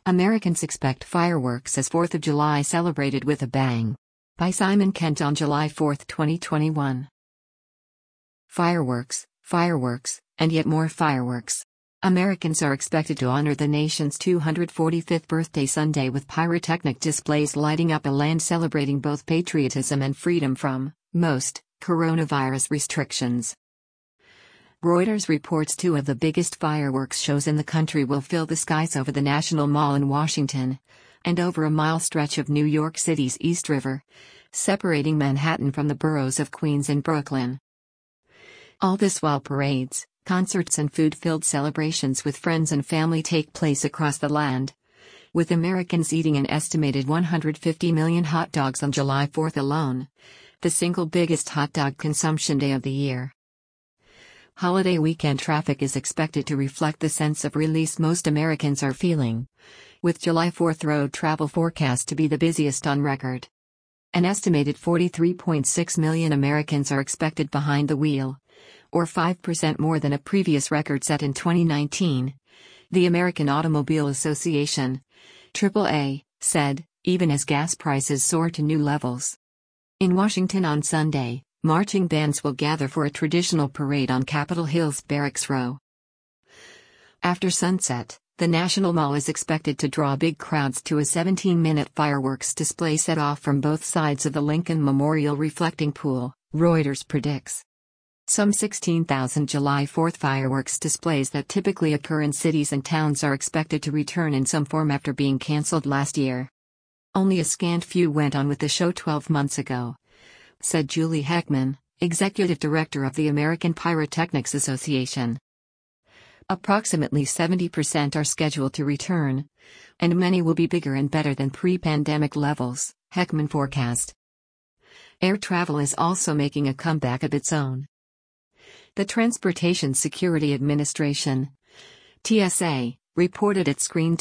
Americans expect fireworks as 4th of July celebrated with a bang. By Simon Kent on July 4, 2021. Fireworks, fireworks, and yet more fireworks. Americans are expected to honor the nation's 245th birthday Sunday with pyrotechnic displays lighting up a land celebrating both patriotism and freedom from most coronavirus restrictions. Reuters reports two of the biggest fireworks shows in the country will fill the skies over the National Mall in Washington, and over a mile stretch of New York City's East River, separating Manhattan from the boroughs of Queens and Brooklyn. All this while parades, concerts and food-filled celebrations with friends and family take place across the land, with Americans eating an estimated 150 million hot dogs on July 4 alone, the single biggest hot dog consumption day of the year. Holiday weekend traffic is expected to reflect the sense of release most Americans are feeling, with July 4th road travel forecast to be the busiest on record. An estimated 43.6 million Americans are expected behind the wheel, or 5% more than a previous record set in 2019, the American Automobile Association, AAA, said, even as gas prices soar to new levels. In Washington on Sunday, marching bands will gather for a traditional parade on Capitol Hill's Barracks Row. After sunset, the National Mall is expected to draw big crowds to a 17-minute fireworks display set off from both sides of the Lincoln Memorial reflecting pool, Reuters predicts. Some 16,000 July 4th fireworks displays that typically occur in cities and towns are expected to return in some form after being cancelled last year. Only a scant few went on with the show 12 months ago, said Julie Heckman, executive director of the American Pyrotechnics Association. Approximately 70% are scheduled to return, and many will be bigger and better than pre-pandemic levels, Heckman forecast. Air travel is also making a comeback of its own. The Transportation Security Administration, TSA, reported it screened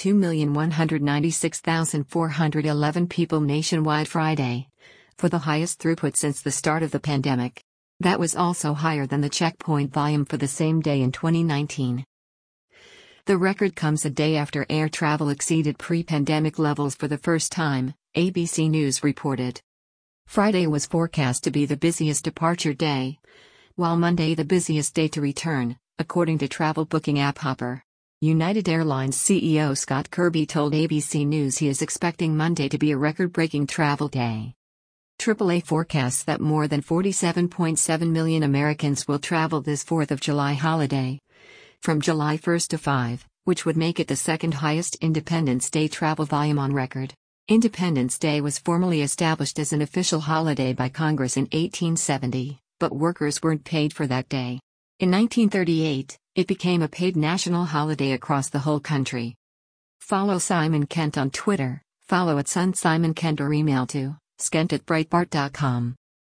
2,196,411 people nationwide Friday, for the highest throughput since the start of the pandemic. That was also higher than the checkpoint volume for the same day in 2019. The record comes a day after air travel exceeded pre-pandemic levels for the first time, ABC News reported. Friday was forecast to be the busiest departure day, while Monday the busiest day to return, according to travel booking app Hopper. United Airlines CEO Scott Kirby told ABC News he is expecting Monday to be a record-breaking travel day. AAA forecasts that more than 47.7 million Americans will travel this 4th of July holiday, from July 1 to 5, which would make it the second highest Independence Day travel volume on record. Independence Day was formally established as an official holiday by Congress in 1870, but workers weren't paid for that day. In 1938, it became a paid national holiday across the whole country. Follow Simon Kent on Twitter, follow @SunSimonKent or email to skent@breitbart.com.